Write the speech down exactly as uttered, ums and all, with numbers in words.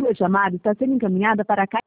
Sua chamada está sendo encaminhada para a caixa